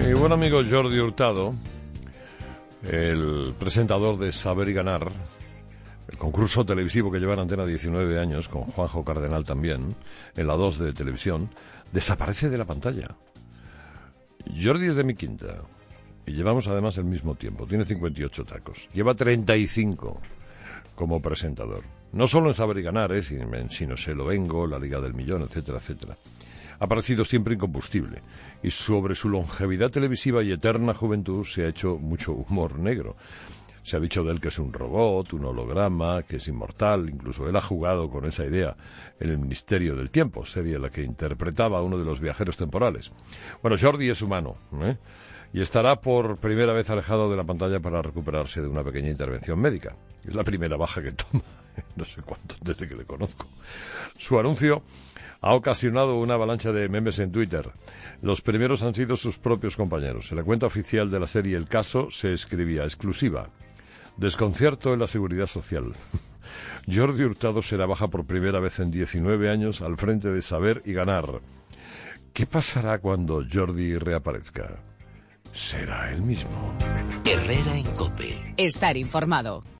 Mi buen amigo Jordi Hurtado, el presentador de Saber y Ganar, el concurso televisivo que lleva en antena 19 años, con Juanjo Cardenal también, en la 2 de televisión, desaparece de la pantalla. Jordi es de mi quinta, y llevamos además el mismo tiempo, tiene 58 tacos, lleva 35 como presentador. No solo en Saber y Ganar, sino Se lo vengo, La Liga del Millón, etcétera, etcétera. Ha parecido siempre incombustible, y sobre su longevidad televisiva y eterna juventud se ha hecho mucho humor negro. Se ha dicho de él que es un robot, un holograma, que es inmortal. Incluso él ha jugado con esa idea en El Ministerio del Tiempo, serie en la que interpretaba a uno de los viajeros temporales. Bueno, Jordi es humano, y estará por primera vez alejado de la pantalla para recuperarse de una pequeña intervención médica. Es la primera baja que toma, no sé cuánto, desde que le conozco. Su anuncio ha ocasionado una avalancha de memes en Twitter. Los primeros han sido sus propios compañeros. En la cuenta oficial de la serie El Caso se escribía: exclusiva, desconcierto en la seguridad social. Jordi Hurtado será baja por primera vez en 19 años al frente de Saber y Ganar. ¿Qué pasará cuando Jordi reaparezca? ¿Será el mismo? Herrera en COPE. Estar informado.